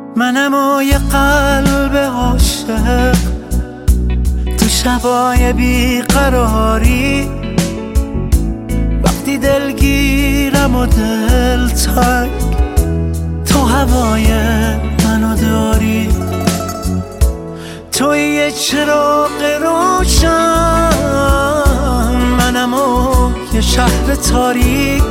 منم و یه قلب عاشق تو شبای بیقراری، وقتی دلگیرم و دل تنگ تو هوای منو داری. توی یه چراغ روشن، منم و یه شهر تاریک،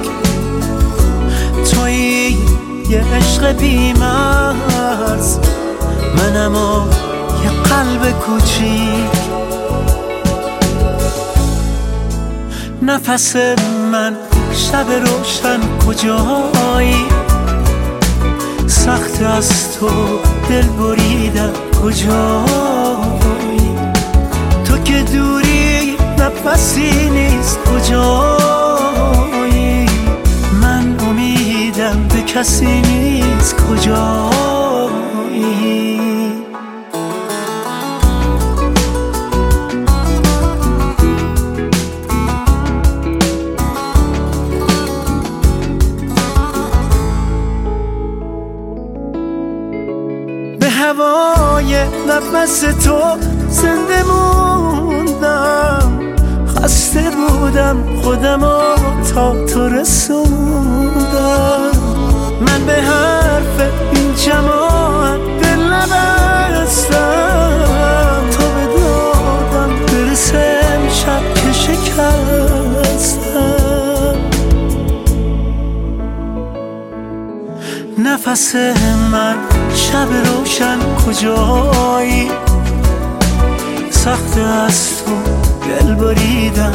توی یه عشق بی‌مرز، منم و یه قلب کوچیک. نفس من شب روشن کجایی، سخت از تو دل بریدم کجایی، تو که دوری نفسی نیست کجایی، من امیدم به کسی نیست کجایی. به هوای نفس تو زنده موندم، خسته بودم خودمو تا تو رسوندم. من به حرف این جماعت دل نبستم، تو به دادم برسه شب که شکستم. نفس من شب روشن کجایی، سخت از تو دل بریدم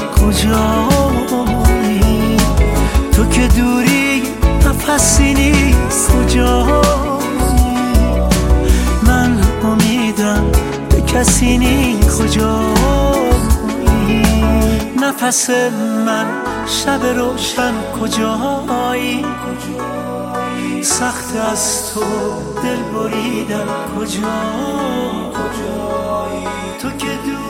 کجایی، تو که دوری نفسی نیست کجایی، من امیدم به کسی نیست کجایی. نفس من شب روشن کجایی، سخت از تو دل بریدم کجایی، تو که